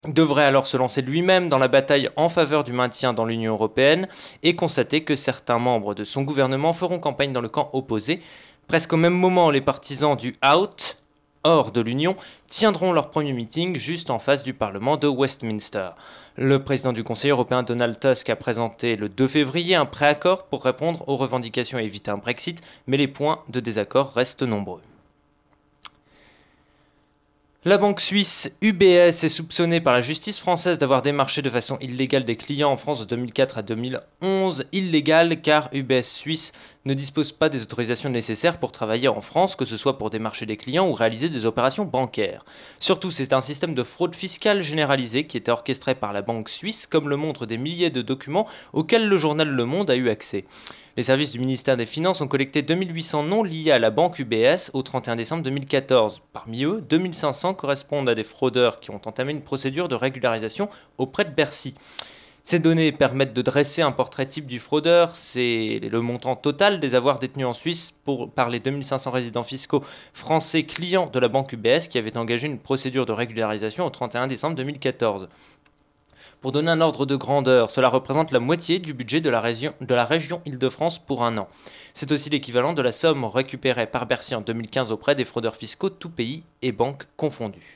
devrait alors se lancer lui-même dans la bataille en faveur du maintien dans l'Union européenne et constater que certains membres de son gouvernement feront campagne dans le camp opposé. Presque au même moment, les partisans du Out, hors de l'Union, tiendront leur premier meeting juste en face du Parlement de Westminster. Le président du Conseil européen Donald Tusk a présenté le 2 février un préaccord pour répondre aux revendications et éviter un Brexit, mais les points de désaccord restent nombreux. La banque suisse UBS est soupçonnée par la justice française d'avoir démarché de façon illégale des clients en France de 2004 à 2011. Illégale car UBS Suisse ne dispose pas des autorisations nécessaires pour travailler en France, que ce soit pour démarcher des clients ou réaliser des opérations bancaires. Surtout, c'est un système de fraude fiscale généralisée qui était orchestré par la banque suisse, comme le montrent des milliers de documents auxquels le journal Le Monde a eu accès. Les services du ministère des Finances ont collecté 2800 noms liés à la banque UBS au 31 décembre 2014. Parmi eux, 2500 correspondent à des fraudeurs qui ont entamé une procédure de régularisation auprès de Bercy. Ces données permettent de dresser un portrait type du fraudeur. C'est le montant total des avoirs détenus en Suisse par les 2500 résidents fiscaux français clients de la banque UBS qui avaient engagé une procédure de régularisation au 31 décembre 2014. Pour donner un ordre de grandeur, cela représente la moitié du budget de la région Île-de-France pour un an. C'est aussi l'équivalent de la somme récupérée par Bercy en 2015 auprès des fraudeurs fiscaux, tous pays et banques confondus.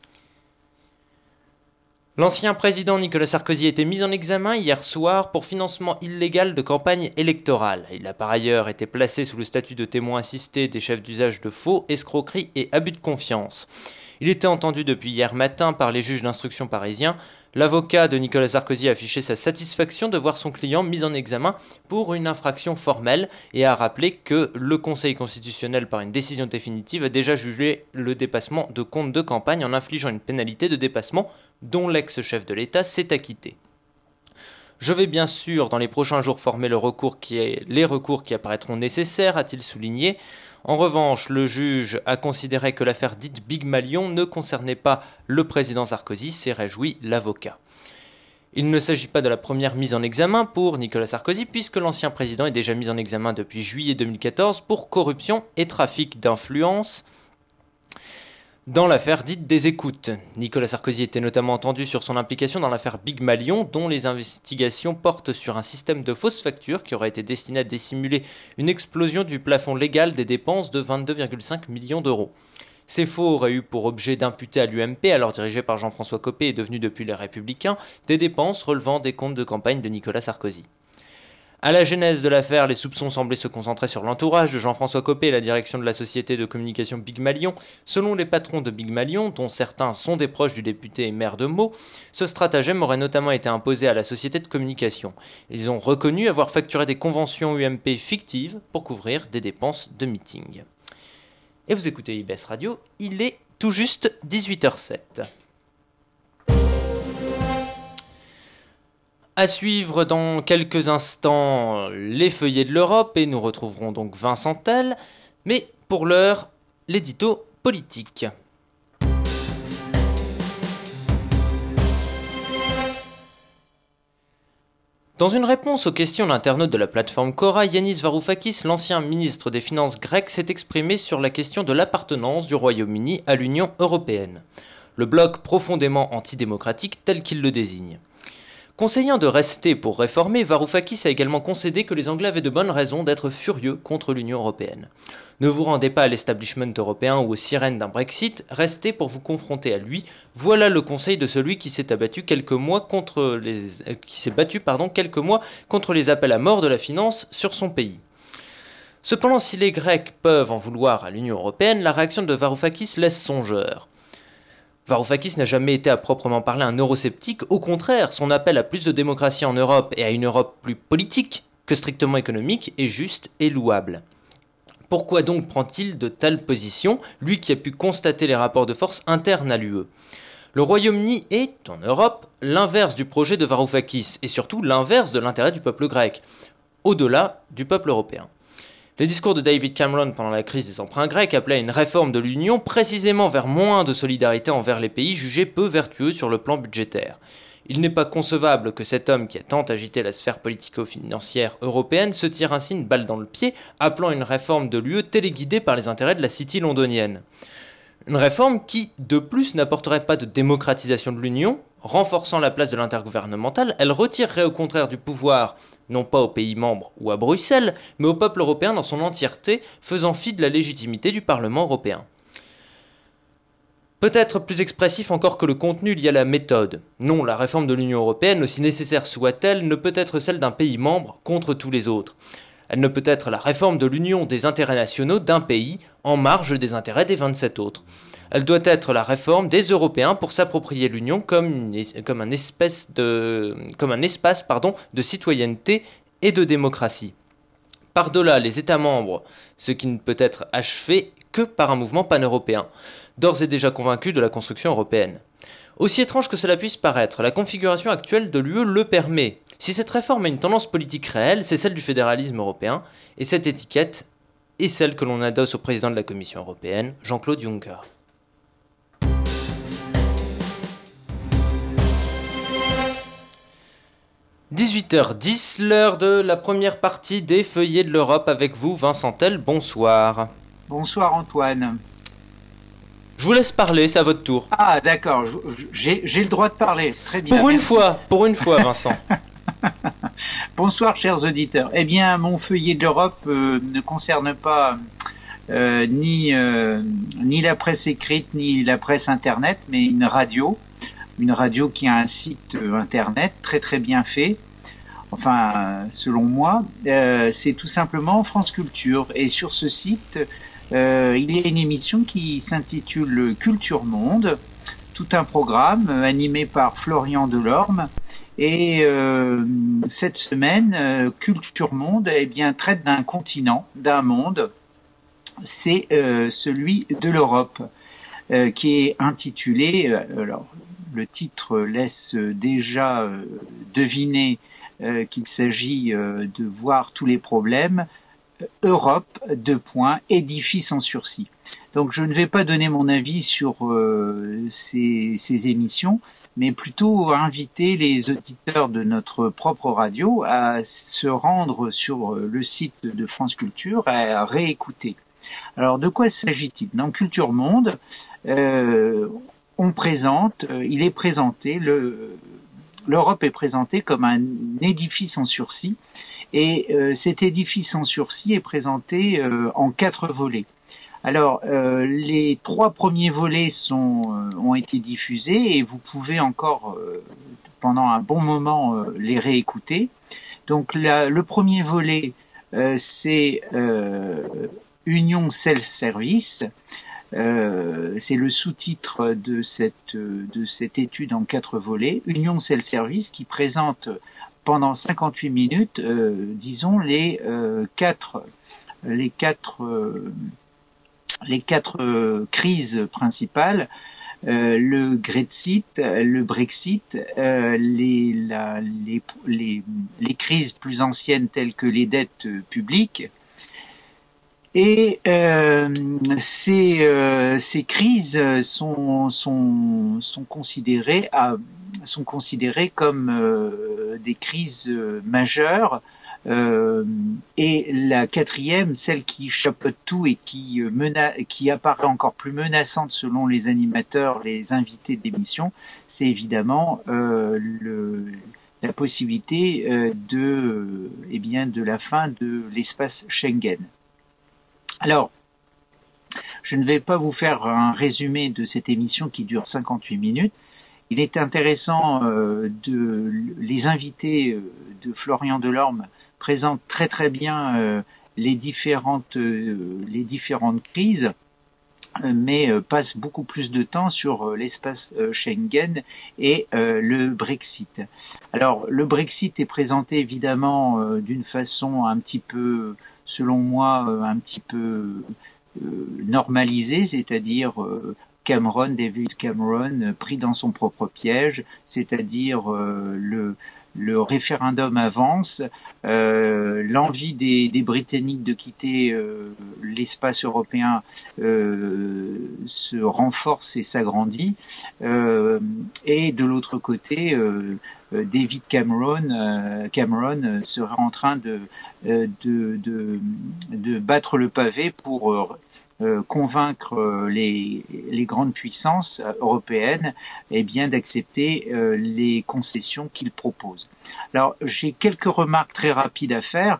L'ancien président Nicolas Sarkozy a été mis en examen hier soir pour financement illégal de campagne électorale. Il a par ailleurs été placé sous le statut de témoin assisté des chefs d'usage de faux, escroquerie et abus de confiance. Il était entendu depuis hier matin par les juges d'instruction parisiens. L'avocat de Nicolas Sarkozy a affiché sa satisfaction de voir son client mis en examen pour une infraction formelle et a rappelé que le Conseil constitutionnel, par une décision définitive, a déjà jugé le dépassement de compte de campagne en infligeant une pénalité de dépassement dont l'ex-chef de l'État s'est acquitté. Je vais bien sûr dans les prochains jours former les recours qui apparaîtront nécessaires, a-t-il souligné. En revanche, le juge a considéré que l'affaire dite Big Malion ne concernait pas le président Sarkozy, s'est réjoui l'avocat. Il ne s'agit pas de la première mise en examen pour Nicolas Sarkozy, puisque l'ancien président est déjà mis en examen depuis juillet 2014 pour corruption et trafic d'influence dans l'affaire dite des écoutes. Nicolas Sarkozy était notamment entendu sur son implication dans l'affaire Big Malion, dont les investigations portent sur un système de fausses factures qui aurait été destiné à dissimuler une explosion du plafond légal des dépenses de 22,5 millions d'euros. Ces faux auraient eu pour objet d'imputer à l'UMP, alors dirigé par Jean-François Copé et devenu depuis les Républicains, des dépenses relevant des comptes de campagne de Nicolas Sarkozy. À la genèse de l'affaire, les soupçons semblaient se concentrer sur l'entourage de Jean-François Copé et la direction de la société de communication Big Malion. Selon les patrons de Big Malion, dont certains sont des proches du député et maire de Meaux, ce stratagème aurait notamment été imposé à la société de communication. Ils ont reconnu avoir facturé des conventions UMP fictives pour couvrir des dépenses de meeting. Et vous écoutez IBS Radio, il est tout juste 18h07. À suivre dans quelques instants les feuillets de l'Europe et nous retrouverons donc Vincent Tell, mais pour l'heure, l'édito politique. Dans une réponse aux questions d'internautes de la plateforme Quora, Yanis Varoufakis, l'ancien ministre des Finances grec, s'est exprimé sur la question de l'appartenance du Royaume-Uni à l'Union européenne. Le bloc profondément antidémocratique tel qu'il le désigne. Conseillant de rester pour réformer, Varoufakis a également concédé que les Anglais avaient de bonnes raisons d'être furieux contre l'Union européenne. Ne vous rendez pas à l'establishment européen ou aux sirènes d'un Brexit, restez pour vous confronter à lui. Voilà le conseil de celui qui s'est battu quelques mois contre les appels à mort de la finance sur son pays. Cependant, si les Grecs peuvent en vouloir à l'Union européenne, la réaction de Varoufakis laisse songeur. Varoufakis n'a jamais été à proprement parler un eurosceptique, au contraire, son appel à plus de démocratie en Europe et à une Europe plus politique que strictement économique est juste et louable. Pourquoi donc prend-il de telles positions, lui qui a pu constater les rapports de force internes à l'UE ? Le Royaume-Uni est, en Europe, l'inverse du projet de Varoufakis, et surtout l'inverse de l'intérêt du peuple grec, au-delà du peuple européen. Les discours de David Cameron pendant la crise des emprunts grecs appelaient à une réforme de l'Union précisément vers moins de solidarité envers les pays jugés peu vertueux sur le plan budgétaire. Il n'est pas concevable que cet homme qui a tant agité la sphère politico-financière européenne se tire ainsi une balle dans le pied, appelant une réforme de l'UE téléguidée par les intérêts de la City londonienne. Une réforme qui, de plus, n'apporterait pas de démocratisation de l'Union, renforçant la place de l'intergouvernemental, elle retirerait au contraire du pouvoir, non pas aux pays membres ou à Bruxelles, mais au peuple européen dans son entièreté, faisant fi de la légitimité du Parlement européen. Peut-être plus expressif encore que le contenu lié à la méthode. Non, la réforme de l'Union européenne, aussi nécessaire soit-elle, ne peut être celle d'un pays membre contre tous les autres. Elle ne peut être la réforme de l'union des intérêts nationaux d'un pays en marge des intérêts des 27 autres. Elle doit être la réforme des Européens pour s'approprier l'Union comme un espace de citoyenneté et de démocratie. Par-delà les États membres, ce qui ne peut être achevé que par un mouvement pan-européen, d'ores et déjà convaincu de la construction européenne. Aussi étrange que cela puisse paraître, la configuration actuelle de l'UE le permet. Si cette réforme a une tendance politique réelle, c'est celle du fédéralisme européen, et cette étiquette est celle que l'on adosse au président de la Commission européenne, Jean-Claude Juncker. « 18h10, l'heure de la première partie des Feuillets de l'Europe avec vous, Vincent Tell, bonsoir. Bonsoir Antoine. Je vous laisse parler, c'est à votre tour. Ah d'accord, j'ai le droit de parler, très bien. Pour une fois Vincent. Bonsoir chers auditeurs. Eh bien mon feuillet de l'Europe ne concerne pas ni la presse écrite ni la presse internet, mais une radio qui a un site internet très très bien fait. Enfin, selon moi, c'est tout simplement France Culture. Et sur ce site, il y a une émission qui s'intitule Culture Monde, tout un programme animé par Florian Delorme. Et cette semaine, Culture Monde traite d'un continent, d'un monde, c'est celui de l'Europe, qui est intitulé, alors le titre laisse déjà deviner qu'il s'agit de voir tous les problèmes, Europe, édifice en sursis. Donc je ne vais pas donner mon avis sur ces émissions, mais plutôt inviter les auditeurs de notre propre radio à se rendre sur le site de France Culture et à réécouter. Alors de quoi s'agit-il? Dans Culture Monde, l'Europe est présentée comme un édifice en sursis, et cet édifice en sursis est présenté en 4 volets. Alors, les 3 premiers volets ont été diffusés et vous pouvez encore, pendant un bon moment, les réécouter. Donc, le premier volet, c'est Union Self-Service. C'est le sous-titre de cette étude en 4 volets. Union Self-Service qui présente pendant 58 minutes, disons, les quatre crises principales, le Grexit, les crises plus anciennes telles que les dettes publiques. Et ces crises sont considérées comme des crises majeures. Et la 4e, celle qui chapeaute tout et qui apparaît encore plus menaçante selon les animateurs, les invités d'émission, c'est évidemment la possibilité de la fin de l'espace Schengen. Alors, je ne vais pas vous faire un résumé de cette émission qui dure 58 minutes. Il est intéressant les invités de Florian Delorme présentent très très bien les différentes crises, mais passent beaucoup plus de temps sur l'espace Schengen et le Brexit. Alors, le Brexit est présenté évidemment d'une façon un petit peu, selon moi, un petit peu normalisée, c'est-à-dire David Cameron, pris dans son propre piège, c'est-à-dire le référendum avance, l'envie des Britanniques de quitter l'espace européen se renforce et s'agrandit, et de l'autre côté, David Cameron serait en train de battre le pavé pour convaincre les grandes puissances européennes d'accepter les concessions qu'il propose. Alors j'ai quelques remarques très rapides à faire.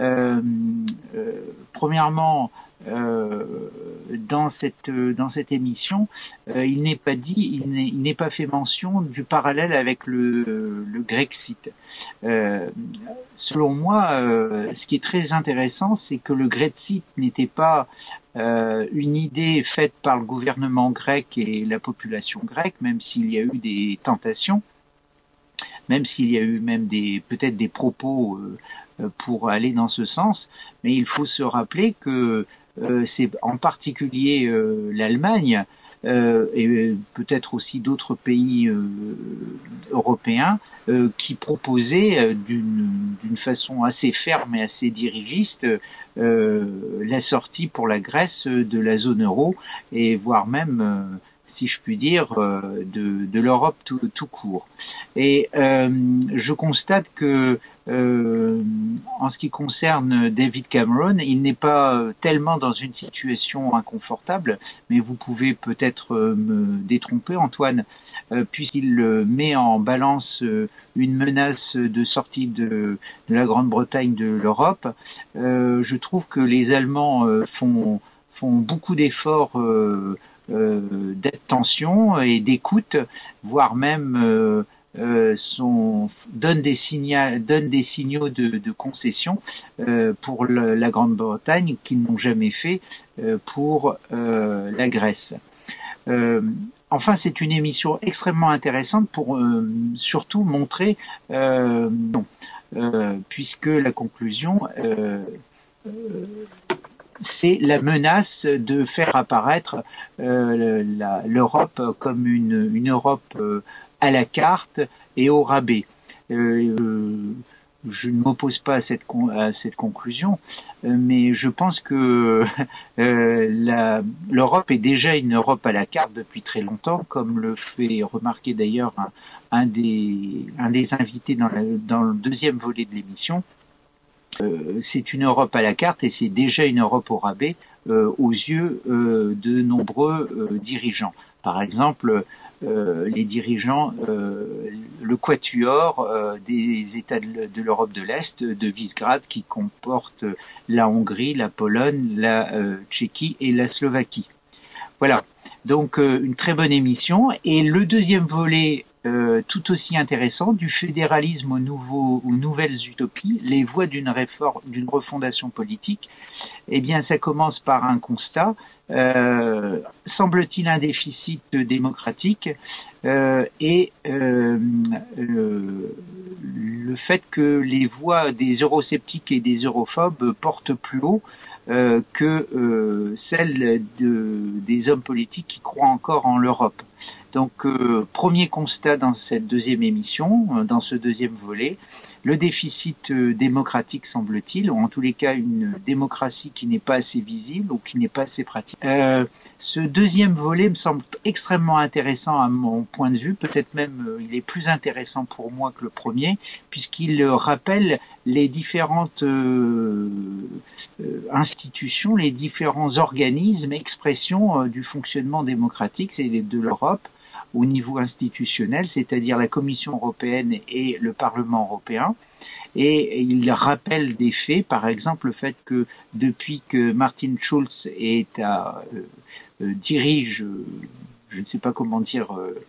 Premièrement, dans cette émission, il n'est pas fait mention du parallèle avec le Grexit. Selon moi, ce qui est très intéressant, c'est que le Grexit n'était pas une idée faite par le gouvernement grec et la population grecque, même s'il y a eu des tentations, même s'il y a eu même peut-être des propos pour aller dans ce sens, mais il faut se rappeler que c'est en particulier l'Allemagne et peut-être aussi d'autres pays européens qui proposaient d'une façon assez ferme et assez dirigiste la sortie pour la Grèce de la zone euro et voire même si je puis dire, de l'Europe tout court. Et je constate que, en ce qui concerne David Cameron, il n'est pas tellement dans une situation inconfortable, mais vous pouvez peut-être me détromper, Antoine, puisqu'il met en balance une menace de sortie de la Grande-Bretagne de l'Europe. Je trouve que les Allemands font beaucoup d'efforts d'attention et d'écoute, voire même donnent des signaux de concession pour la Grande-Bretagne qu'ils n'ont jamais fait pour la Grèce. Enfin, c'est une émission extrêmement intéressante pour surtout montrer, puisque la conclusion c'est la menace de faire apparaître l'Europe comme une Europe à la carte et au rabais. Je ne m'oppose pas à cette conclusion, mais je pense que l'Europe est déjà une Europe à la carte depuis très longtemps, comme le fait remarquer d'ailleurs un des invités dans le deuxième volet de l'émission. C'est une Europe à la carte et c'est déjà une Europe au rabais aux yeux de nombreux dirigeants. Par exemple, les dirigeants, le quatuor des États de l'Europe de l'Est, de Visegrad, qui comporte la Hongrie, la Pologne, la Tchéquie et la Slovaquie. Voilà, donc une très bonne émission. Et le deuxième volet, tout aussi intéressant, du fédéralisme aux nouvelles utopies, les voies d'une refondation politique. Eh bien, ça commence par un constat. Semble-t-il un déficit démocratique et le fait que les voix des eurosceptiques et des europhobes portent plus haut que celle des hommes politiques qui croient encore en l'Europe. Donc, premier constat dans cette deuxième émission, dans ce deuxième volet, le déficit démocratique semble-t-il, ou en tous les cas une démocratie qui n'est pas assez visible ou qui n'est pas assez pratique. Ce deuxième volet me semble extrêmement intéressant à mon point de vue, peut-être même il est plus intéressant pour moi que le premier, puisqu'il rappelle les différentes institutions, les différents organismes, expressions du fonctionnement démocratique, c'est de l'Europe, au niveau institutionnel, c'est-à-dire la Commission européenne et le Parlement européen. Et il rappelle des faits, par exemple le fait que depuis que Martin Schulz dirige, je ne sais pas comment dire,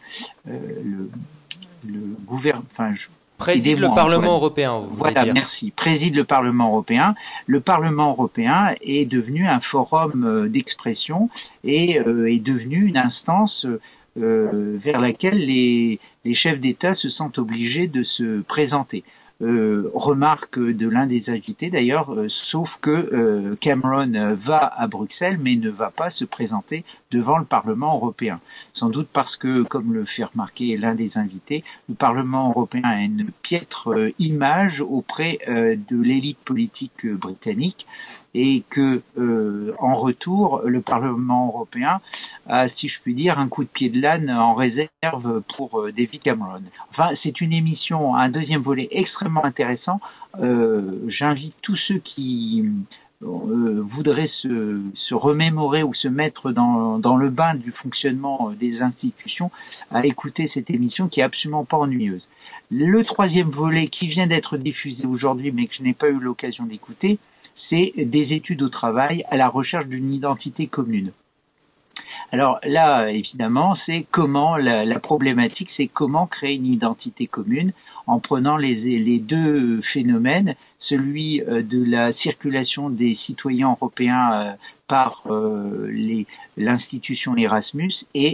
le gouvernement, préside le Parlement européen. Voilà, merci. Préside le Parlement européen. Le Parlement européen est devenu un forum d'expression et est devenu une instance vers laquelle les chefs d'État se sentent obligés de se présenter. Remarque de l'un des invités d'ailleurs, sauf que Cameron va à Bruxelles mais ne va pas se présenter devant le Parlement européen. Sans doute parce que, comme le fait remarquer l'un des invités, le Parlement européen a une piètre image auprès de l'élite politique britannique et que, en retour, le Parlement européen a, si je puis dire, un coup de pied de l'âne en réserve pour David Cameron. Enfin, c'est une émission, un deuxième volet extrêmement intéressant. J'invite tous ceux qui voudrait se remémorer ou se mettre dans le bain du fonctionnement des institutions, à écouter cette émission qui est absolument pas ennuyeuse. Le troisième volet qui vient d'être diffusé aujourd'hui, mais que je n'ai pas eu l'occasion d'écouter, c'est des études au travail à la recherche d'une identité commune. Alors là, évidemment, c'est comment la problématique, c'est comment créer une identité commune en prenant les deux phénomènes, celui de la circulation des citoyens européens par l'institution Erasmus et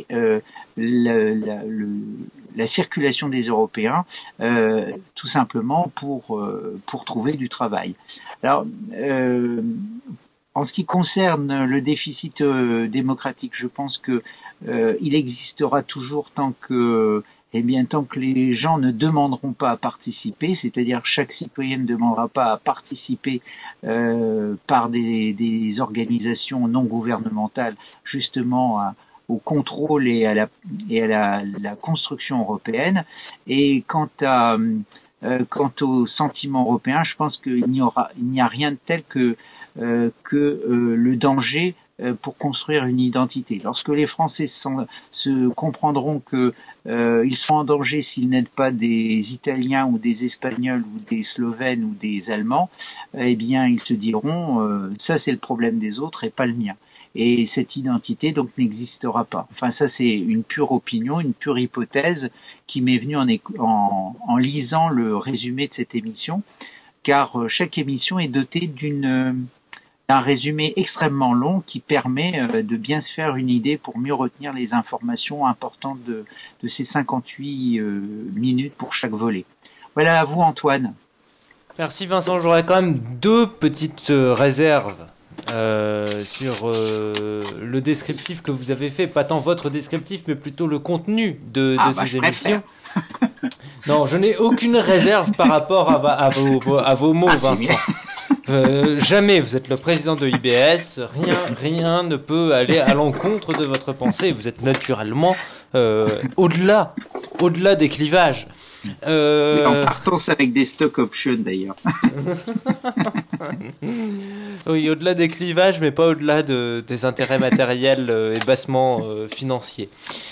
la circulation des Européens, tout simplement pour trouver du travail. Alors, en ce qui concerne le déficit démocratique, je pense que il existera toujours tant que les gens ne demanderont pas à participer, c'est-à-dire chaque citoyen ne demandera pas à participer par des organisations non gouvernementales justement au contrôle et à la construction européenne. Et quant au sentiment européen, je pense qu'il n'y a rien de tel que le danger pour construire une identité. Lorsque les Français se comprendront que ils sont en danger s'ils n'aident pas des Italiens ou des Espagnols ou des Slovènes ou des Allemands, eh bien ils se diront ça c'est le problème des autres et pas le mien. Et cette identité donc n'existera pas. Enfin ça c'est une pure opinion, une pure hypothèse qui m'est venue en lisant le résumé de cette émission, car chaque émission est dotée d'un résumé extrêmement long qui permet de bien se faire une idée pour mieux retenir les informations importantes de ces 58 minutes pour chaque volet. Voilà, à vous Antoine. Merci Vincent, j'aurais quand même deux petites réserves sur le descriptif que vous avez fait, pas tant votre descriptif mais plutôt le contenu de ces émissions. Non, je n'ai aucune réserve par rapport à vos mots, Vincent. Jamais, vous êtes le président de IBS, rien ne peut aller à l'encontre de votre pensée, vous êtes naturellement au-delà des clivages. En partance avec des stock options d'ailleurs. Oui, au-delà des clivages, mais pas au-delà des intérêts matériels et bassement financiers.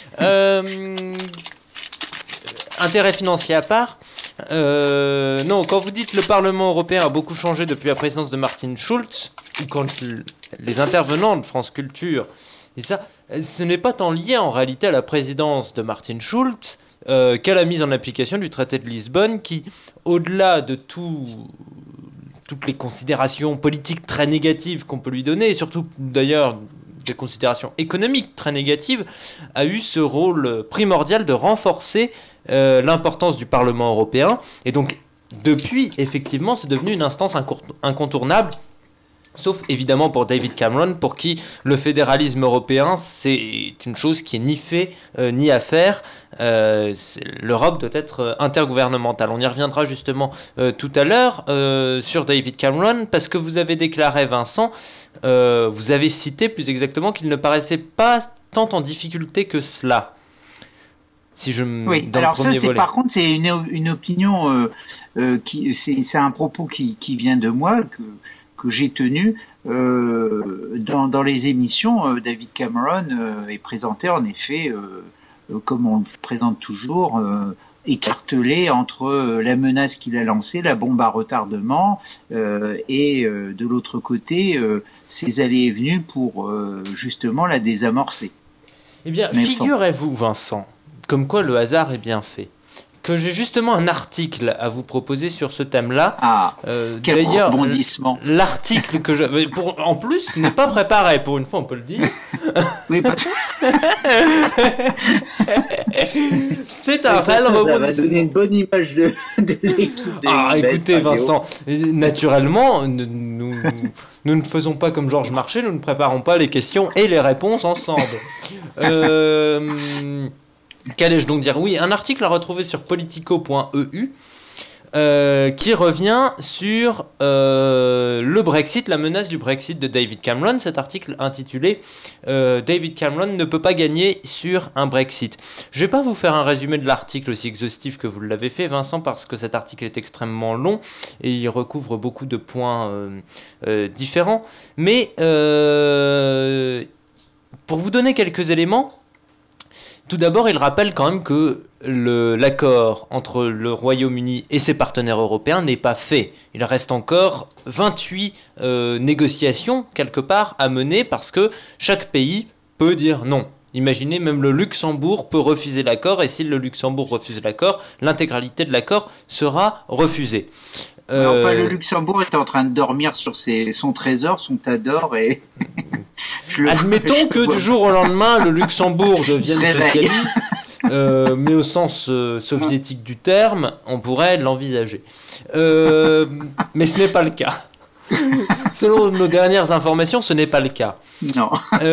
Intérêts financiers à part, non, quand vous dites le Parlement européen a beaucoup changé depuis la présidence de Martin Schulz, ou quand les intervenants de France Culture disent ça, ce n'est pas tant lié en réalité à la présidence de Martin Schulz qu'à la mise en application du traité de Lisbonne qui, au-delà de toutes les considérations politiques très négatives qu'on peut lui donner, et surtout d'ailleurs des considérations économiques très négatives, a eu ce rôle primordial de renforcer l'importance du Parlement européen. Et donc, depuis, effectivement, c'est devenu une instance incontournable, sauf évidemment pour David Cameron, pour qui le fédéralisme européen, c'est une chose qui est ni fait ni à faire. L'Europe doit être intergouvernementale. On y reviendra justement tout à l'heure sur David Cameron, parce que vous avez déclaré, Vincent, vous avez cité plus exactement qu'il ne paraissait pas tant en difficulté que cela. Oui, dans alors le ça, par contre, c'est une opinion c'est un propos qui vient de moi, que j'ai tenu dans les émissions. David Cameron est présenté en effet comme on le présente toujours, écartelé entre la menace qu'il a lancée, la bombe à retardement, et de l'autre côté ses allées et venues pour justement la désamorcer. Eh bien, figurez-vous, Vincent, comme quoi le hasard est bien fait, que j'ai justement un article à vous proposer sur ce thème-là. Ah, quel d'ailleurs, rebondissement. L'article que en plus, n'est pas préparé, pour une fois, on peut le dire. Oui, parce c'est un réel rebondissement. Ça va donner une bonne image de l'équipe. Écoutez, Vincent, naturellement, nous ne faisons pas comme Georges Marchais, nous ne préparons pas les questions et les réponses ensemble. Qu'allais-je donc dire ? Oui, un article à retrouver sur politico.eu qui revient sur le Brexit, la menace du Brexit de David Cameron. Cet article intitulé David Cameron ne peut pas gagner sur un Brexit. Je ne vais pas vous faire un résumé de l'article aussi exhaustif que vous l'avez fait, Vincent, parce que cet article est extrêmement long et il recouvre beaucoup de points différents. Mais pour vous donner quelques éléments, tout d'abord, il rappelle quand même que l'accord entre le Royaume-Uni et ses partenaires européens n'est pas fait. Il reste encore 28 négociations, quelque part, à mener parce que chaque pays peut dire non. Imaginez, même le Luxembourg peut refuser l'accord, et si le Luxembourg refuse l'accord, l'intégralité de l'accord sera refusée. Enfin, le Luxembourg est en train de dormir sur son trésor, son tas d'or, et... Admettons que du jour au lendemain, le Luxembourg devienne socialiste, mais au sens soviétique du terme, on pourrait l'envisager. Mais ce n'est pas le cas. Selon nos dernières informations, ce n'est pas le cas. Non.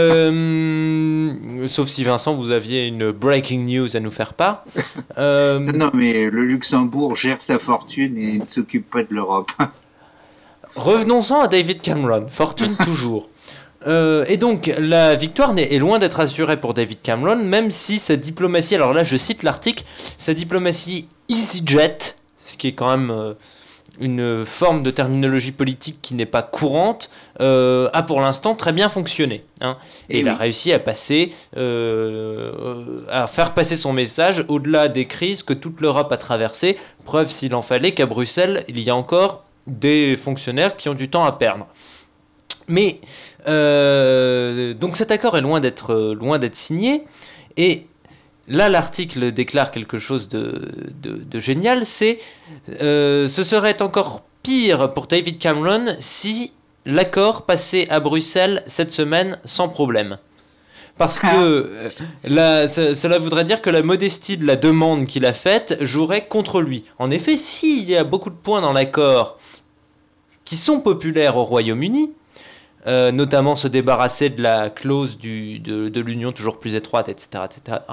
Sauf si, Vincent, vous aviez une breaking news à nous faire part. Non, mais le Luxembourg gère sa fortune et ne s'occupe pas de l'Europe. Revenons-en à David Cameron. Fortune toujours. Et donc, la victoire est loin d'être assurée pour David Cameron, même si sa diplomatie, alors là je cite l'article, sa diplomatie EasyJet, ce qui est quand même une forme de terminologie politique qui n'est pas courante, a pour l'instant très bien fonctionné. Hein. Et il a réussi à faire passer son message au-delà des crises que toute l'Europe a traversées, preuve s'il en fallait qu'à Bruxelles, il y a encore des fonctionnaires qui ont du temps à perdre. Mais donc cet accord est loin d'être signé, et là l'article déclare quelque chose de génial, c'est ce serait encore pire pour David Cameron si l'accord passait à Bruxelles cette semaine sans problème. Parce que cela voudrait dire que la modestie de la demande qu'il a faite jouerait contre lui. En effet, s'il y a beaucoup de points dans l'accord qui sont populaires au Royaume-Uni, notamment se débarrasser de la clause de l'union toujours plus étroite, etc.,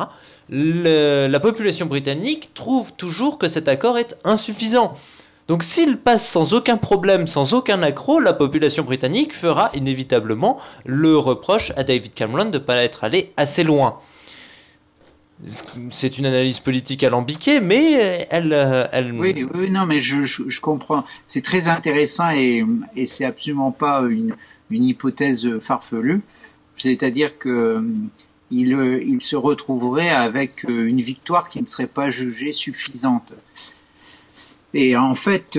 la population britannique trouve toujours que cet accord est insuffisant. Donc s'il passe sans aucun problème, sans aucun accroc, la population britannique fera inévitablement le reproche à David Cameron de ne pas être allé assez loin. C'est une analyse politique alambiquée, mais elle... Oui, non, mais je comprends. C'est très intéressant et c'est absolument pas une hypothèse farfelue. C'est-à-dire que il se retrouverait avec une victoire qui ne serait pas jugée suffisante. Et en fait,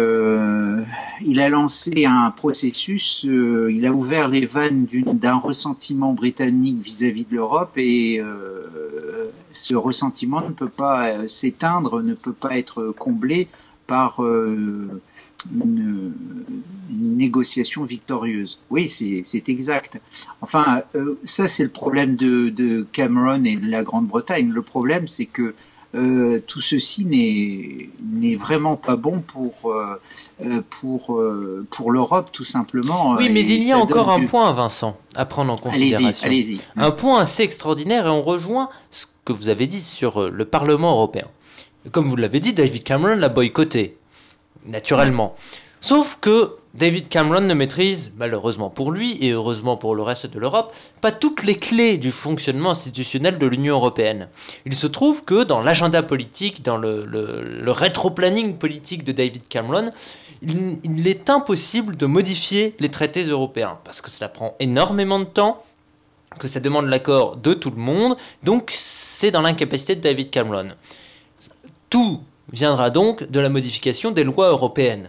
il a lancé un processus, il a ouvert les vannes d'un ressentiment britannique vis-à-vis de l'Europe, et ce ressentiment ne peut pas s'éteindre, ne peut pas être comblé par une négociation victorieuse. Oui, c'est exact. Enfin, ça c'est le problème de Cameron et de la Grande-Bretagne. Le problème, c'est que tout ceci n'est vraiment pas bon pour l'Europe, tout simplement. Oui, mais il y a encore un point, Vincent, à prendre en considération. Allez-y. Un point assez extraordinaire, et on rejoint ce que vous avez dit sur le Parlement européen. Comme vous l'avez dit, David Cameron l'a boycotté, naturellement. Sauf que David Cameron ne maîtrise, malheureusement pour lui et heureusement pour le reste de l'Europe, pas toutes les clés du fonctionnement institutionnel de l'Union européenne. Il se trouve que dans l'agenda politique, dans le rétro-planning politique de David Cameron, il est impossible de modifier les traités européens, parce que cela prend énormément de temps, que ça demande l'accord de tout le monde, donc c'est dans l'incapacité de David Cameron. Tout viendra donc de la modification des lois européennes,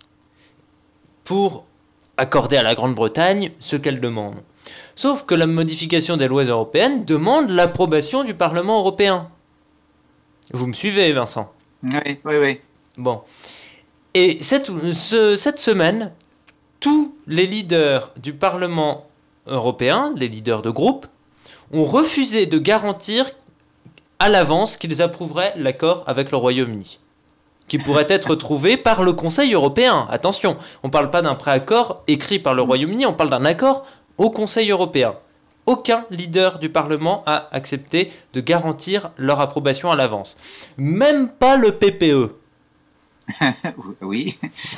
pour accorder à la Grande-Bretagne ce qu'elle demande. Sauf que la modification des lois européennes demande l'approbation du Parlement européen. Vous me suivez, Vincent ? Oui. Bon. Et cette semaine, tous les leaders du Parlement européen, les leaders de groupe, ont refusé de garantir à l'avance qu'ils approuveraient l'accord avec le Royaume-Uni, qui pourrait être trouvé par le Conseil européen. Attention, on ne parle pas d'un préaccord écrit par le Royaume-Uni, on parle d'un accord au Conseil européen. Aucun leader du Parlement a accepté de garantir leur approbation à l'avance. Même pas le PPE. Oui.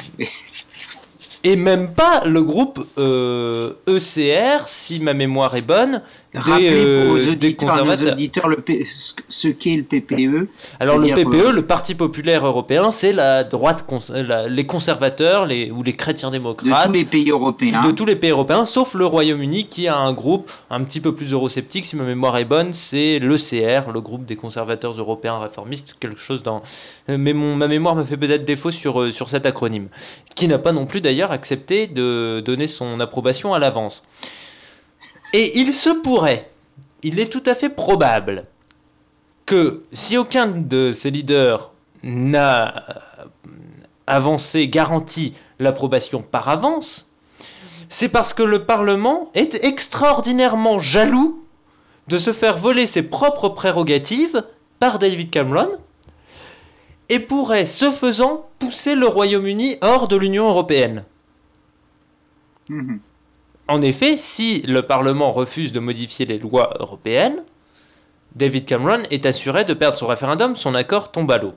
Et même pas le groupe ECR, si ma mémoire est bonne, Rappelez des conservateurs. nos auditeurs ce qu'est le PPE. Alors le PPE, le Parti populaire européen, c'est la droite, les conservateurs ou les chrétiens démocrates de tous les pays européens. De tous les pays européens, sauf le Royaume-Uni qui a un groupe un petit peu plus eurosceptique, si ma mémoire est bonne, c'est l'ECR, le groupe des conservateurs européens réformistes, quelque chose dans... Mais ma mémoire me fait peut-être défaut sur cet acronyme, qui n'a pas non plus d'ailleurs accepté de donner son approbation à l'avance. Et il se pourrait, il est tout à fait probable, que si aucun de ces leaders n'a avancé, garanti l'approbation par avance, c'est parce que le Parlement est extraordinairement jaloux de se faire voler ses propres prérogatives par David Cameron et pourrait, ce faisant, pousser le Royaume-Uni hors de l'Union européenne. En effet, si le Parlement refuse de modifier les lois européennes, David Cameron est assuré de perdre son référendum, son accord tombe à l'eau.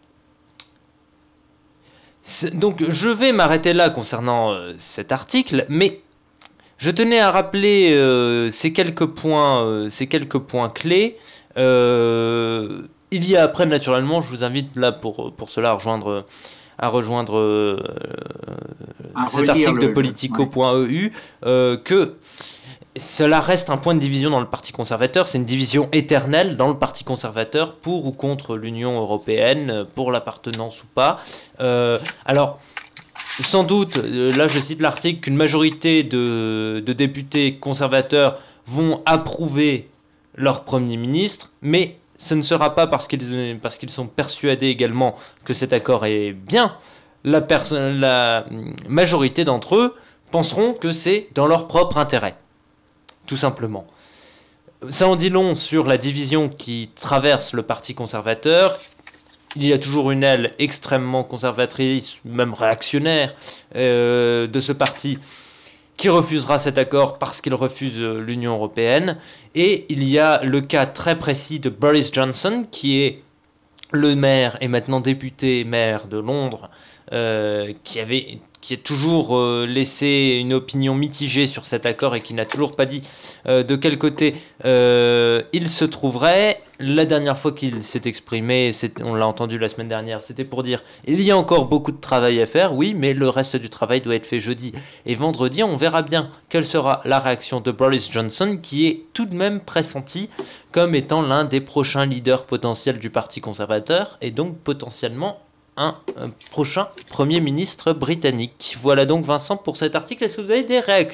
Donc je vais m'arrêter là concernant cet article, mais je tenais à rappeler ces quelques points clés. Il y a après, naturellement, je vous invite là pour cela à rejoindre cet article de politico.eu, que cela reste un point de division dans le Parti conservateur. C'est une division éternelle dans le Parti conservateur pour ou contre l'Union européenne, pour l'appartenance ou pas. Alors, sans doute, là je cite l'article, qu'une majorité de députés conservateurs vont approuver leur Premier ministre, mais ce ne sera pas parce qu'ils sont persuadés également que cet accord est bien. La majorité d'entre eux penseront que c'est dans leur propre intérêt. Tout simplement. Ça en dit long sur la division qui traverse le Parti conservateur. Il y a toujours une aile extrêmement conservatrice, même réactionnaire, de ce parti qui refusera cet accord parce qu'il refuse l'Union européenne. Et il y a le cas très précis de Boris Johnson, qui est le maire et maintenant député maire de Londres, qui a toujours laissé une opinion mitigée sur cet accord et qui n'a toujours pas dit de quel côté il se trouverait. La dernière fois qu'il s'est exprimé, on l'a entendu la semaine dernière, c'était pour dire il y a encore beaucoup de travail à faire, oui, mais le reste du travail doit être fait jeudi et vendredi. On verra bien quelle sera la réaction de Boris Johnson, qui est tout de même pressenti comme étant l'un des prochains leaders potentiels du Parti conservateur et donc potentiellement un prochain Premier ministre britannique. Voilà donc, Vincent, pour cet article. Est-ce que vous avez des réactions ?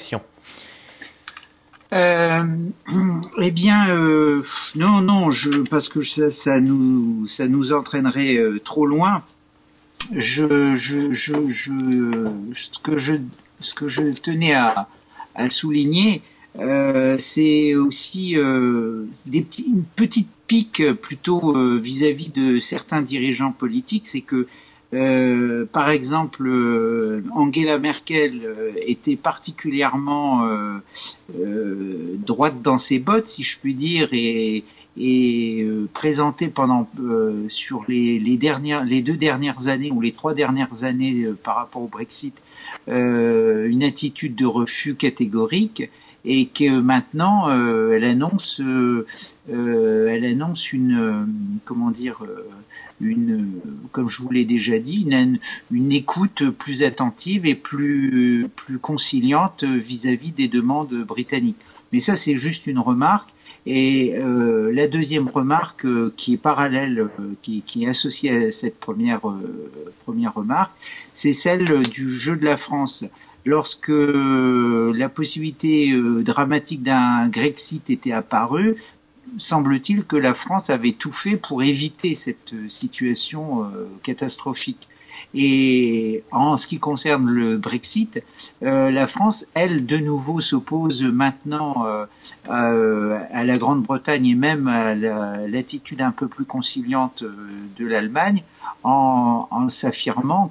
Eh bien, non, parce que ça nous entraînerait trop loin. Ce que je tenais à souligner, c'est aussi une petite pique plutôt vis-à-vis de certains dirigeants politiques. C'est que par exemple, Angela Merkel était particulièrement droite dans ses bottes, si je puis dire, et présentée sur les 2 dernières années ou les 3 dernières années par rapport au Brexit, une attitude de refus catégorique, et que maintenant elle annonce comme je vous l'ai déjà dit, une écoute plus attentive et plus conciliante vis-à-vis des demandes britanniques. Mais ça, c'est juste une remarque. Et la deuxième remarque qui est parallèle, qui est associée à cette première remarque, c'est celle du jeu de la France. Lorsque la possibilité dramatique d'un Grexit était apparue, semble-t-il que la France avait tout fait pour éviter cette situation catastrophique. Et en ce qui concerne le Brexit, la France, elle, de nouveau s'oppose maintenant à la Grande-Bretagne et même à l'attitude un peu plus conciliante de l'Allemagne, en affirmant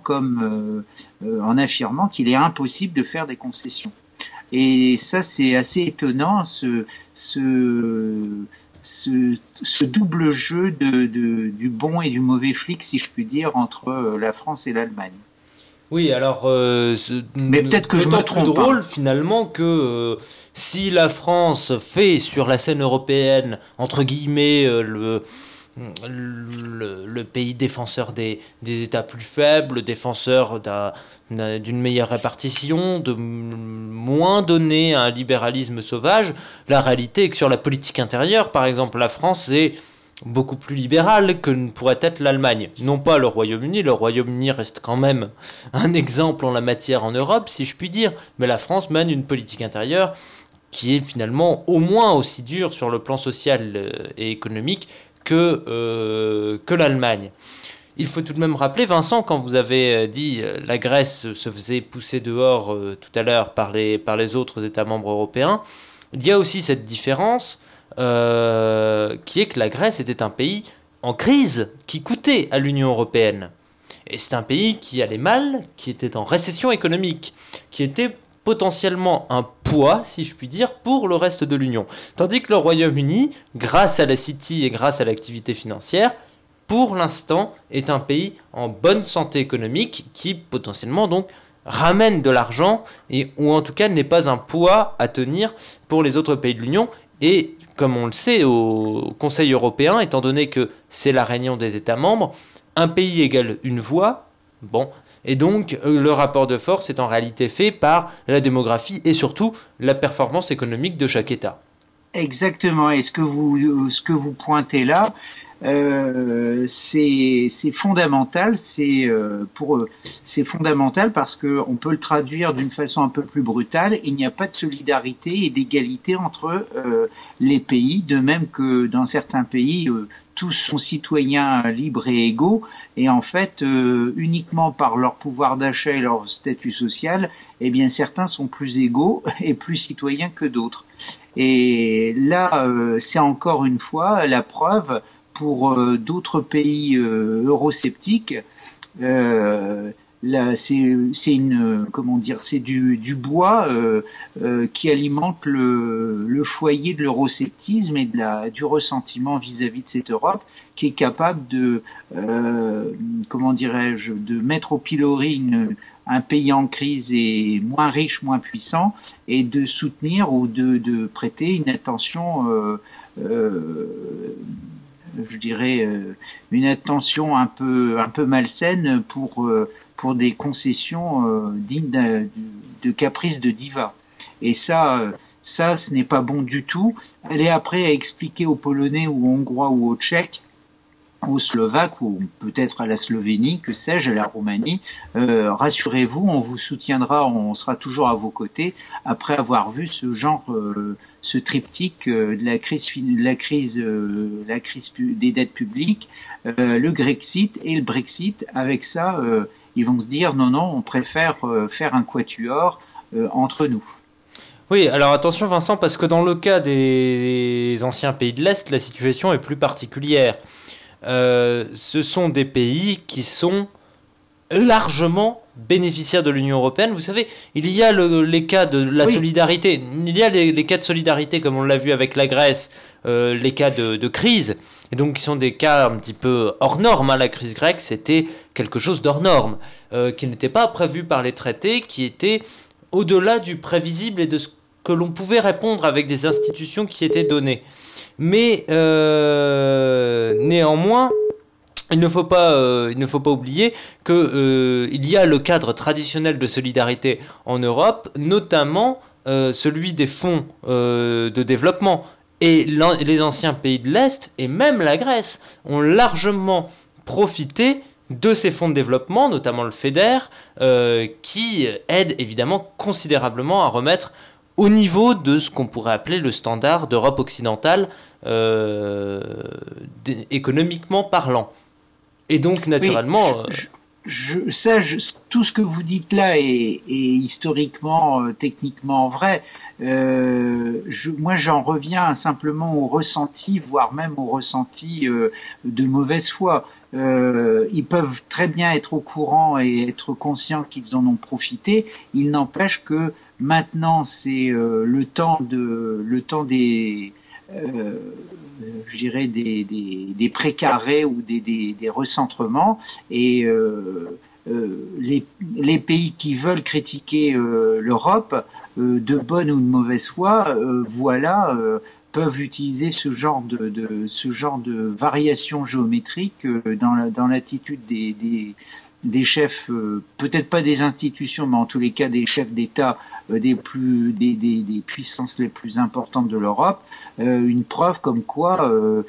qu'il est impossible de faire des concessions. Et ça, c'est assez étonnant, ce double jeu du bon et du mauvais flic, si je puis dire, entre la France et l'Allemagne. Oui, alors Mais peut-être que je me trompe. Plus drôle finalement que si la France fait sur la scène européenne entre guillemets le pays défenseur des États plus faibles, défenseur d'une meilleure répartition, de moins donner un libéralisme sauvage, la réalité est que sur la politique intérieure, par exemple, la France est beaucoup plus libérale que ne pourrait être l'Allemagne. Non pas le Royaume-Uni reste quand même un exemple en la matière en Europe, si je puis dire, mais la France mène une politique intérieure qui est finalement au moins aussi dure sur le plan social et économique que l'Allemagne. Il faut tout de même rappeler, Vincent, quand vous avez dit la Grèce se faisait pousser dehors tout à l'heure par les autres États membres européens, il y a aussi cette différence qui est que la Grèce était un pays en crise qui coûtait à l'Union européenne. Et c'est un pays qui allait mal, qui était en récession économique, qui était potentiellement un poids, si je puis dire, pour le reste de l'Union. Tandis que le Royaume-Uni, grâce à la City et grâce à l'activité financière, pour l'instant, est un pays en bonne santé économique qui potentiellement donc ramène de l'argent ou en tout cas n'est pas un poids à tenir pour les autres pays de l'Union. Et comme on le sait au Conseil européen, étant donné que c'est la réunion des États membres, un pays égale une voix. Bon, et donc le rapport de force est en réalité fait par la démographie et surtout la performance économique de chaque État. Exactement. Et ce que vous pointez là, c'est fondamental. C'est fondamental parce que on peut le traduire d'une façon un peu plus brutale. Il n'y a pas de solidarité et d'égalité entre les pays, de même que dans certains pays. Tous sont citoyens libres et égaux, et en fait, uniquement par leur pouvoir d'achat et leur statut social, eh bien certains sont plus égaux et plus citoyens que d'autres. Et là, c'est encore une fois la preuve pour d'autres pays eurosceptiques. Là, c'est une comment dire, c'est du bois qui alimente le foyer de l'eurosceptisme et du ressentiment vis-à-vis de cette Europe, qui est capable de comment dirais-je, de mettre au pilori un pays en crise et moins riche, moins puissant, et de soutenir ou de prêter une attention je dirais une attention un peu malsaine pour des concessions dignes de caprices de diva. Et ça, ce n'est pas bon du tout. Aller après à expliquer aux Polonais ou aux Hongrois ou aux Tchèques, aux Slovaques ou peut-être à la Slovénie, que sais-je, à la Roumanie, rassurez-vous, on vous soutiendra, on sera toujours à vos côtés après avoir vu ce genre, ce triptyque de la crise des dettes publiques, le Grexit et le Brexit. Avec ça, ils vont se dire non, on préfère faire un quatuor entre nous. Oui, alors attention Vincent, parce que dans le cas des anciens pays de l'Est, la situation est plus particulière. Ce sont des pays qui sont largement bénéficiaires de l'Union européenne. Vous savez, il y a les cas de la solidarité. Il y a les cas de solidarité, comme on l'a vu avec la Grèce, les cas de crise. Et donc, qui sont des cas un petit peu hors norme. Hein. La crise grecque, c'était quelque chose d'hors norme, qui n'était pas prévu par les traités, qui était au-delà du prévisible et de ce que l'on pouvait répondre avec des institutions qui étaient données. Mais néanmoins, il ne faut pas oublier qu'il y a le cadre traditionnel de solidarité en Europe, notamment celui des fonds de développement. Et les anciens pays de l'Est, et même la Grèce, ont largement profité de ces fonds de développement, notamment le FEDER, qui aident évidemment considérablement à remettre au niveau de ce qu'on pourrait appeler le standard d'Europe occidentale, économiquement parlant. Et donc, naturellement... tout ce que vous dites là est historiquement, techniquement vrai. Moi, j'en reviens simplement au ressenti, voire même au ressenti de mauvaise foi. Ils peuvent très bien être au courant et être conscients qu'ils en ont profité. Il n'empêche que maintenant, c'est le temps je dirais des précarés ou des recentrements, et les pays qui veulent critiquer l'Europe de bonne ou de mauvaise foi, peuvent utiliser ce genre de variation géométrique dans l'attitude des chefs, peut-être pas des institutions, mais en tous les cas des chefs d'État des puissances les plus importantes de l'Europe, une preuve comme quoi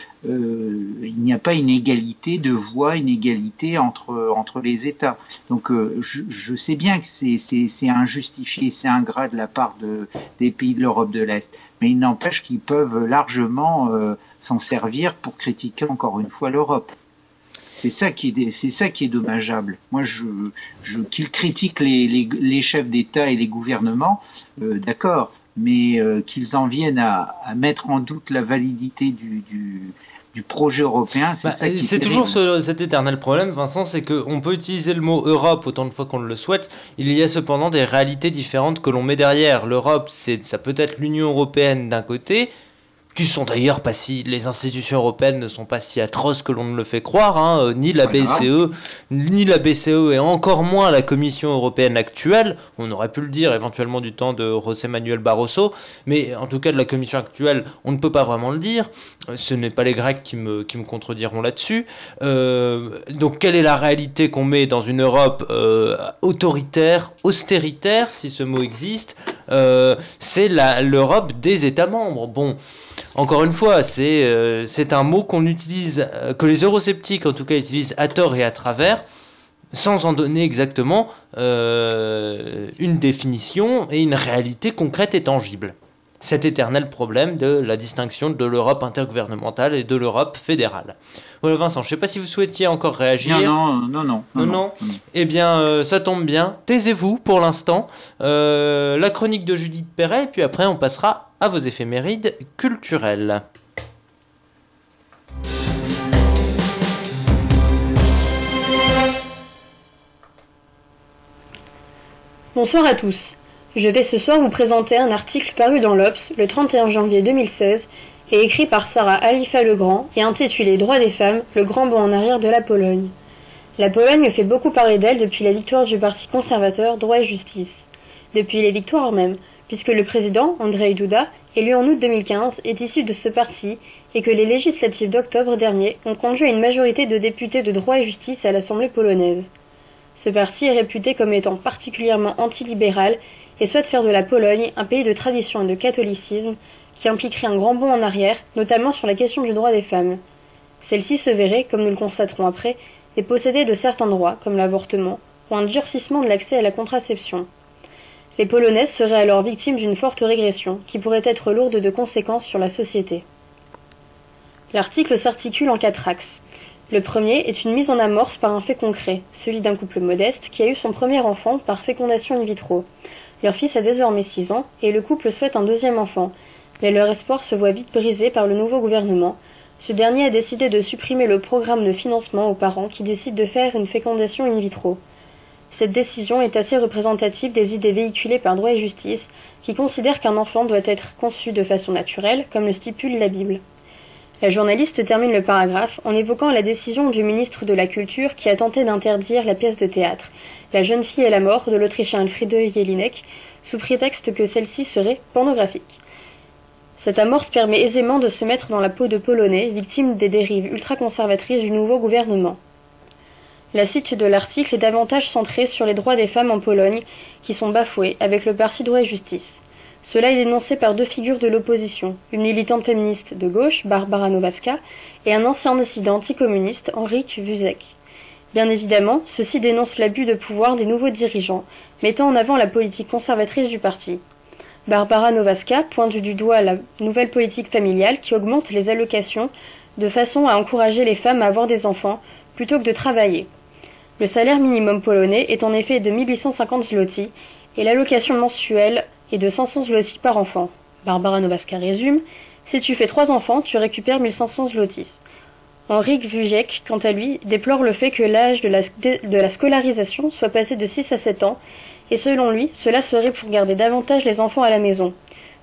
il n'y a pas une égalité de voix, une égalité entre les États. Donc je sais bien que c'est injustifié, c'est ingrat de la part des pays de l'Europe de l'Est, mais il n'empêche qu'ils peuvent largement s'en servir pour critiquer encore une fois l'Europe. C'est ça qui est dommageable. Moi, qu'ils critiquent les chefs d'État et les gouvernements, d'accord, mais qu'ils en viennent à mettre en doute la validité du projet européen, c'est toujours cet éternel problème, Vincent, c'est qu'on peut utiliser le mot Europe autant de fois qu'on le souhaite. Il y a cependant des réalités différentes que l'on met derrière. L'Europe, ça peut être l'Union européenne d'un côté, qui sont d'ailleurs pas si, les institutions européennes ne sont pas si atroces que l'on ne le fait croire, hein, ni la BCE et encore moins la Commission européenne actuelle. On aurait pu le dire éventuellement du temps de José Manuel Barroso, mais en tout cas de la Commission actuelle, on ne peut pas vraiment le dire. Ce n'est pas les Grecs qui me contrediront là-dessus. Donc quelle est la réalité qu'on met dans une Europe autoritaire, austéritaire, si ce mot existe? C'est l'Europe des États membres. Bon, encore une fois, c'est un mot qu'on utilise, que les eurosceptiques en tout cas utilisent à tort et à travers, sans en donner exactement une définition et une réalité concrète et tangible. Cet éternel problème de la distinction de l'Europe intergouvernementale et de l'Europe fédérale. Voilà, Vincent, je ne sais pas si vous souhaitiez encore réagir. Non. Eh bien, ça tombe bien. Taisez-vous pour l'instant. La chronique de Judith Perret, et puis après on passera à vos éphémérides culturelles. Bonsoir à tous. Je vais ce soir vous présenter un article paru dans l'Obs le 31 janvier 2016 et écrit par Sarah Alifa-Legrand et intitulé « Droits des femmes, le grand bond en arrière de la Pologne ». La Pologne fait beaucoup parler d'elle depuis la victoire du parti conservateur Droit et Justice. Depuis les victoires même, puisque le président, Andrzej Duda, élu en août 2015, est issu de ce parti et que les législatives d'octobre dernier ont conduit à une majorité de députés de Droit et Justice à l'Assemblée polonaise. Ce parti est réputé comme étant particulièrement antilibéral et souhaite faire de la Pologne un pays de tradition et de catholicisme qui impliquerait un grand bond en arrière, notamment sur la question du droit des femmes. Celle-ci se verrait, comme nous le constaterons après, dépossédée de certains droits, comme l'avortement, ou un durcissement de l'accès à la contraception. Les Polonaises seraient alors victimes d'une forte régression, qui pourrait être lourde de conséquences sur la société. L'article s'articule en 4 axes. Le premier est une mise en amorce par un fait concret, celui d'un couple modeste qui a eu son premier enfant par fécondation in vitro. Leur fils a désormais 6 ans, et le couple souhaite un deuxième enfant, mais leur espoir se voit vite brisé par le nouveau gouvernement. Ce dernier a décidé de supprimer le programme de financement aux parents qui décident de faire une fécondation in vitro. Cette décision est assez représentative des idées véhiculées par Droit et Justice, qui considèrent qu'un enfant doit être conçu de façon naturelle, comme le stipule la Bible. La journaliste termine le paragraphe en évoquant la décision du ministre de la Culture qui a tenté d'interdire la pièce de théâtre « La jeune fille et la mort » de l'Autrichien Elfriede Jelinek, sous prétexte que celle-ci serait pornographique. Cette amorce permet aisément de se mettre dans la peau de Polonais, victimes des dérives ultra-conservatrices du nouveau gouvernement. La suite de l'article est davantage centrée sur les droits des femmes en Pologne, qui sont bafoués avec le parti Droit et Justice. Cela est dénoncé par 2 figures de l'opposition, une militante féministe de gauche, Barbara Nowacka, et un ancien dissident anticommuniste, Henryk Wózek. Bien évidemment, ceux-ci dénoncent l'abus de pouvoir des nouveaux dirigeants, mettant en avant la politique conservatrice du parti. Barbara Nowacka pointe du doigt la nouvelle politique familiale qui augmente les allocations de façon à encourager les femmes à avoir des enfants plutôt que de travailler. Le salaire minimum polonais est en effet de 1850 zloty et l'allocation mensuelle est de 500 zloty par enfant. Barbara Nowacka résume, si tu fais 3 enfants, tu récupères 1500 zloty. Henryk Wózek, quant à lui, déplore le fait que l'âge de la scolarisation soit passé de 6 à 7 ans, et selon lui, cela serait pour garder davantage les enfants à la maison.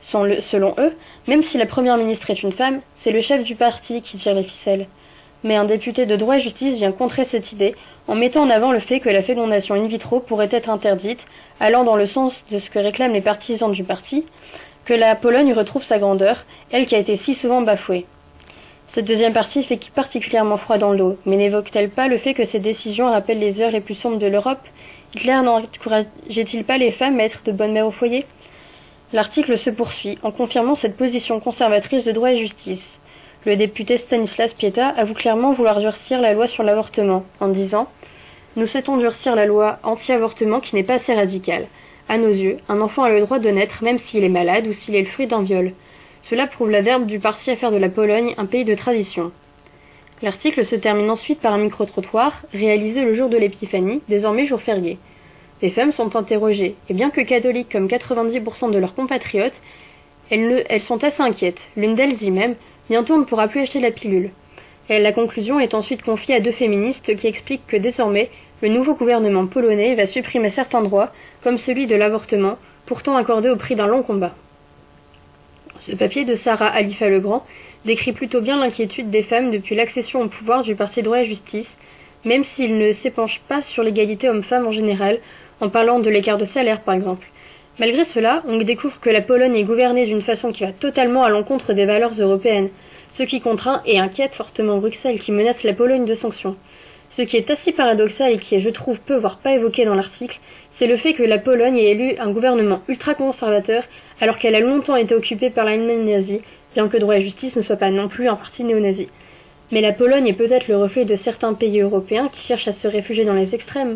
Selon eux, même si la première ministre est une femme, c'est le chef du parti qui tire les ficelles. Mais un député de Droit et Justice vient contrer cette idée en mettant en avant le fait que la fécondation in vitro pourrait être interdite, allant dans le sens de ce que réclament les partisans du parti, que la Pologne retrouve sa grandeur, elle qui a été si souvent bafouée. Cette deuxième partie fait particulièrement froid dans l'eau, mais n'évoque-t-elle pas le fait que ces décisions rappellent les heures les plus sombres de l'Europe? Hitler n'encourageait-il pas les femmes à être de bonnes mères au foyer? L'article se poursuit en confirmant cette position conservatrice de Droit et Justice. Le député Stanislas Pieta avoue clairement vouloir durcir la loi sur l'avortement, en disant « Nous souhaitons durcir la loi anti-avortement qui n'est pas assez radicale. À nos yeux, un enfant a le droit de naître même s'il est malade ou s'il est le fruit d'un viol. Cela prouve la verve du parti à faire de la Pologne un pays de tradition. » L'article se termine ensuite par un micro-trottoir, réalisé le jour de l'Épiphanie, désormais jour férié. Les femmes sont interrogées, et bien que catholiques comme 90% de leurs compatriotes, elles sont assez inquiètes. L'une d'elles dit même « Bientôt on ne pourra plus acheter la pilule ». Et la conclusion est ensuite confiée à deux féministes qui expliquent que désormais, le nouveau gouvernement polonais va supprimer certains droits, comme celui de l'avortement, pourtant accordé au prix d'un long combat. Ce papier de Sarah Halifa-Legrand décrit plutôt bien l'inquiétude des femmes depuis l'accession au pouvoir du Parti Droit et Justice, même s'il ne s'épanche pas sur l'égalité homme-femme en général, en parlant de l'écart de salaire par exemple. Malgré cela, on découvre que la Pologne est gouvernée d'une façon qui va totalement à l'encontre des valeurs européennes, ce qui contraint et inquiète fortement Bruxelles qui menace la Pologne de sanctions. Ce qui est assez paradoxal et qui est, je trouve, peu voire pas évoqué dans l'article, c'est le fait que la Pologne ait élu un gouvernement ultra-conservateur alors qu'elle a longtemps été occupée par l'Allemagne nazie, bien que Droit et Justice ne soit pas non plus un parti néo-nazi. Mais la Pologne est peut-être le reflet de certains pays européens qui cherchent à se réfugier dans les extrêmes.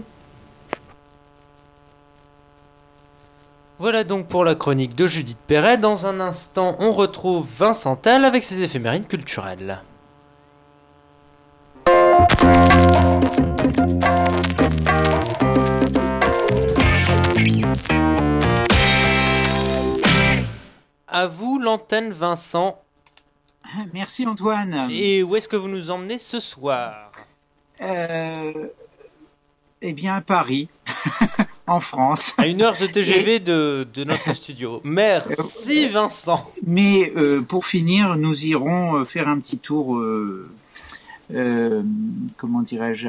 Voilà donc pour la chronique de Judith Perret. Dans un instant, on retrouve Vincent Tell avec ses éphémérides culturelles. À vous l'antenne, Vincent. Merci Antoine. Et où est-ce que vous nous emmenez ce soir? Eh bien à Paris, en France. À 1 heure de TGV de notre studio. Merci Vincent. Mais pour finir, nous irons faire un petit tour, comment dirais-je,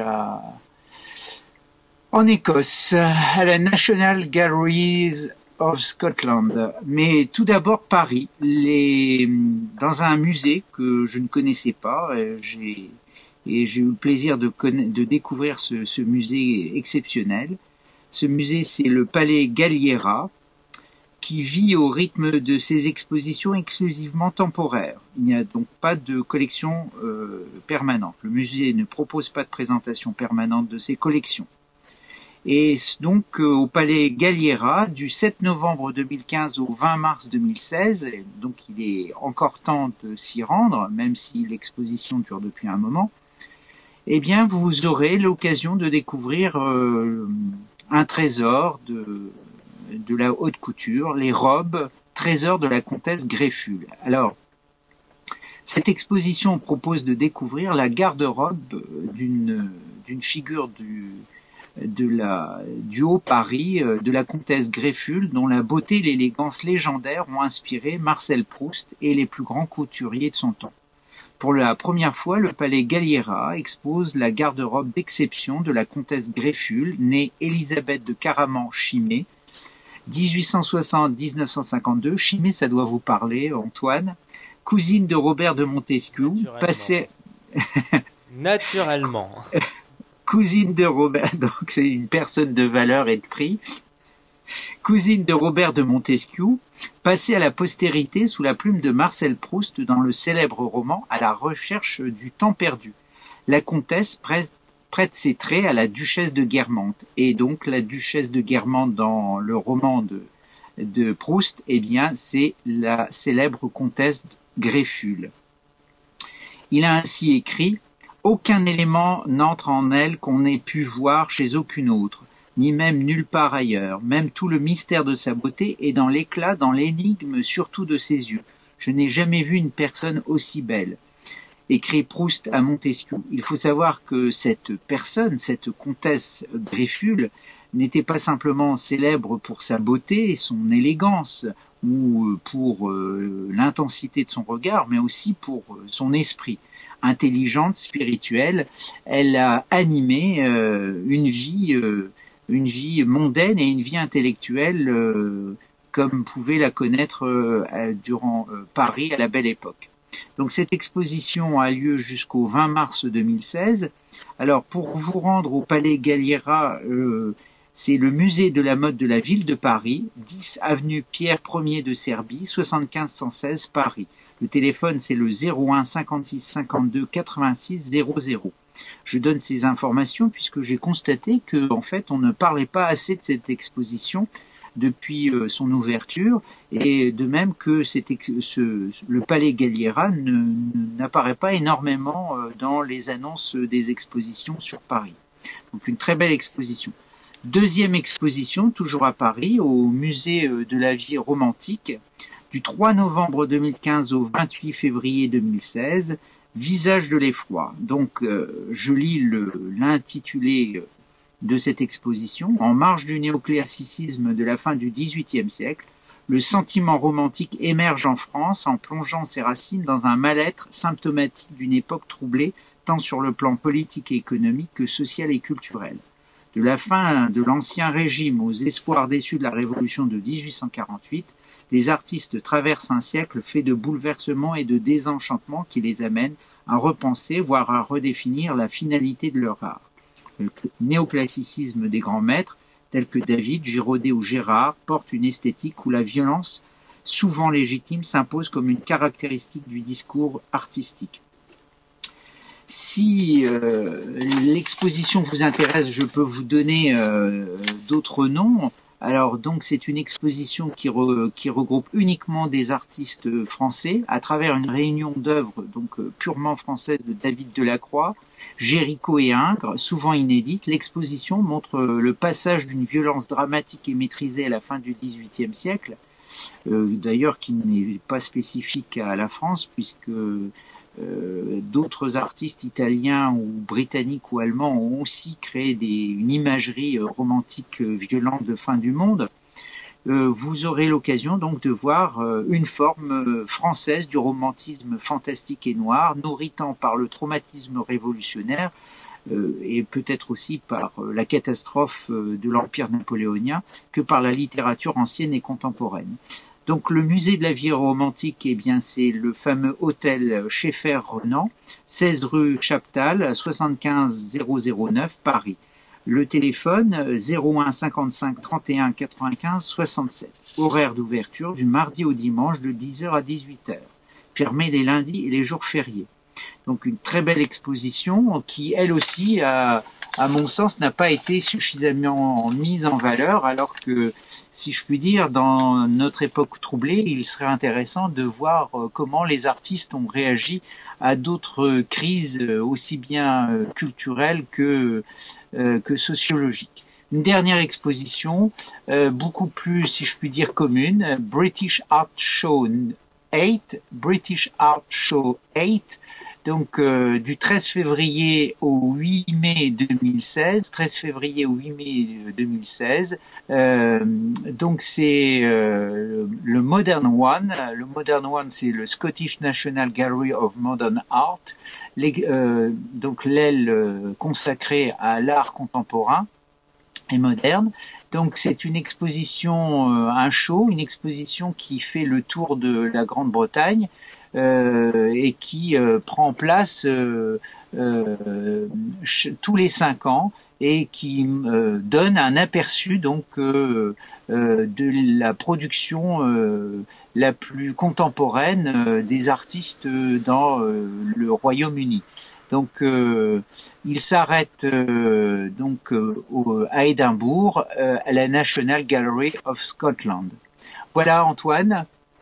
en Écosse, à la National Galleries of Scotland. Mais tout d'abord Paris, dans un musée que je ne connaissais pas. J'ai eu le plaisir de découvrir ce musée exceptionnel. Ce musée, c'est le Palais Galliera, qui vit au rythme de ses expositions exclusivement temporaires. Il n'y a donc pas de collection permanente. Le musée ne propose pas de présentation permanente de ses collections. Et donc au Palais Galliera, du 7 novembre 2015 au 20 mars 2016, donc il est encore temps de s'y rendre, même si l'exposition dure depuis un moment, eh bien vous aurez l'occasion de découvrir un trésor de la haute couture, les robes, trésor de la comtesse Greffule. Alors, cette exposition propose de découvrir la garde-robe d'une figure du haut Paris, de la comtesse Greffule, dont la beauté et l'élégance légendaires ont inspiré Marcel Proust et les plus grands couturiers de son temps. Pour la première fois, le Palais Galliera expose la garde-robe d'exception de la comtesse Greffule, née Élisabeth de Caraman-Chimay, 1860-1952. Chimay, ça doit vous parler, Antoine. Cousine de Robert de Montesquieu, passée... Naturellement. Cousine de Robert, donc c'est une personne de valeur et de prix. Cousine de Robert de Montesquieu, passée à la postérité sous la plume de Marcel Proust dans le célèbre roman À la recherche du temps perdu. La comtesse prête ses traits à la duchesse de Guermantes. Et donc la duchesse de Guermantes dans le roman de Proust, eh bien c'est la célèbre comtesse Greffule. Il a ainsi écrit: aucun élément n'entre en elle qu'on ait pu voir chez aucune autre, ni même nulle part ailleurs. Même tout le mystère de sa beauté est dans l'éclat, dans l'énigme surtout de ses yeux. Je n'ai jamais vu une personne aussi belle, écrit Proust à Montesquieu. Il faut savoir que cette personne, cette comtesse Greffule, n'était pas simplement célèbre pour sa beauté et son élégance. ou pour l'intensité de son regard, mais aussi pour son esprit. Intelligente, spirituelle, elle a animé une vie mondaine et une vie intellectuelle comme pouvait la connaître durant Paris à la Belle Époque. Donc cette exposition a lieu jusqu'au 20 mars 2016. Alors pour vous rendre au Palais Galliera, c'est le musée de la mode de la ville de Paris, 10 avenue Pierre Ier de Serbie, 75 116 Paris. Le téléphone c'est le 01 56 52 86 00. Je donne ces informations puisque j'ai constaté que en fait on ne parlait pas assez de cette exposition depuis son ouverture, et de même que le Palais Galliera n'apparaît pas énormément dans les annonces des expositions sur Paris. Donc une très belle exposition. Deuxième exposition, toujours à Paris, au musée de la vie romantique, du 3 novembre 2015 au 28 février 2016, Visage de l'effroi. Donc je lis l'intitulé de cette exposition. En marge du néoclassicisme de la fin du XVIIIe siècle, le sentiment romantique émerge en France en plongeant ses racines dans un mal-être symptomatique d'une époque troublée tant sur le plan politique et économique que social et culturel. De la fin de l'Ancien Régime aux espoirs déçus de la Révolution de 1848, les artistes traversent un siècle fait de bouleversements et de désenchantements qui les amènent à repenser, voire à redéfinir la finalité de leur art. Le néoclassicisme des grands maîtres, tels que David, Girodet ou Gérard, porte une esthétique où la violence, souvent légitime, s'impose comme une caractéristique du discours artistique. Si l'exposition vous intéresse, je peux vous donner d'autres noms. Alors donc c'est une exposition qui regroupe uniquement des artistes français à travers une réunion d'œuvres donc purement françaises de David Delacroix, Géricault et Ingres, souvent inédites. L'exposition montre le passage d'une violence dramatique et maîtrisée à la fin du XVIIIe siècle, d'ailleurs qui n'est pas spécifique à la France puisque d'autres artistes italiens ou britanniques ou allemands ont aussi créé une imagerie romantique violente de fin du monde. Vous aurez l'occasion donc de voir une forme française du romantisme fantastique et noir, nourrie tant par le traumatisme révolutionnaire et peut-être aussi par la catastrophe de l'Empire napoléonien que par la littérature ancienne et contemporaine. Donc le musée de la vie romantique, eh bien c'est le fameux hôtel Schaeffer-Renan, 16 rue Chaptal, 75 009 Paris. Le téléphone 01 55 31 95 67. Horaire d'ouverture du mardi au dimanche de 10h à 18h. Fermé les lundis et les jours fériés. Donc une très belle exposition qui elle aussi à mon sens n'a pas été suffisamment mise en valeur, alors que si je puis dire, dans notre époque troublée, il serait intéressant de voir comment les artistes ont réagi à d'autres crises aussi bien culturelles que sociologiques. Une dernière exposition, beaucoup plus, si je puis dire, commune, British Art Show 8, donc du 13 février au 8 mai 2016, donc c'est le Modern One. Le Modern One, c'est le Scottish National Gallery of Modern Art, donc l'aile consacrée à l'art contemporain et moderne. Donc c'est une exposition, une exposition qui fait le tour de la Grande-Bretagne et qui prend place tous les 5 ans et qui donne un aperçu donc de la production la plus contemporaine des artistes dans le Royaume-Uni. Donc il s'arrête à Édimbourg à la National Gallery of Scotland. Voilà Antoine.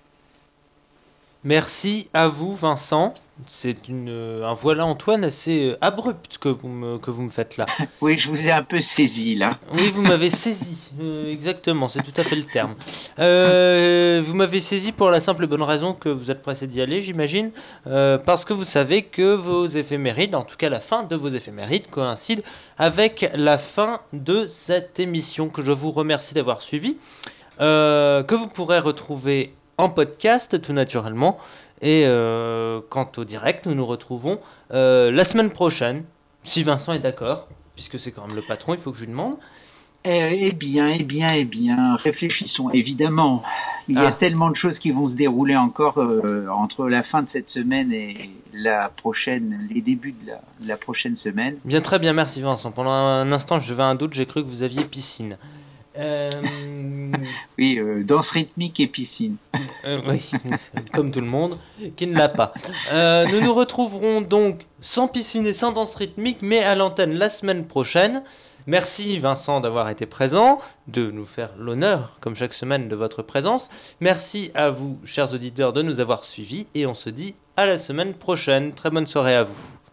Merci à vous Vincent. C'est un voilà Antoine assez abrupt que vous me faites là. Oui, je vous ai un peu saisi là. Oui, vous m'avez saisi, exactement, c'est tout à fait le terme. Vous m'avez saisi pour la simple et bonne raison que vous êtes pressé d'y aller, j'imagine, parce que vous savez que vos éphémérides, en tout cas la fin de vos éphémérides, coïncide avec la fin de cette émission que je vous remercie d'avoir suivi. que vous pourrez retrouver en podcast tout naturellement. Et quant au direct, nous nous retrouvons la semaine prochaine, si Vincent est d'accord, puisque c'est quand même le patron, il faut que je lui demande. Eh bien, réfléchissons. Évidemment, il y a tellement de choses qui vont se dérouler encore entre la fin de cette semaine et les débuts de la prochaine semaine. Bien, très bien, merci Vincent. Pendant un instant, j'avais un doute, j'ai cru que vous aviez piscine. Oui, danse rythmique et piscine. Oui, comme tout le monde, qui ne l'a pas. Nous nous retrouverons donc sans piscine et sans danse rythmique, mais à l'antenne la semaine prochaine. Merci Vincent d'avoir été présent, de nous faire l'honneur, comme chaque semaine, de votre présence. Merci à vous, chers auditeurs, de nous avoir suivis, et on se dit à la semaine prochaine. Très bonne soirée à vous.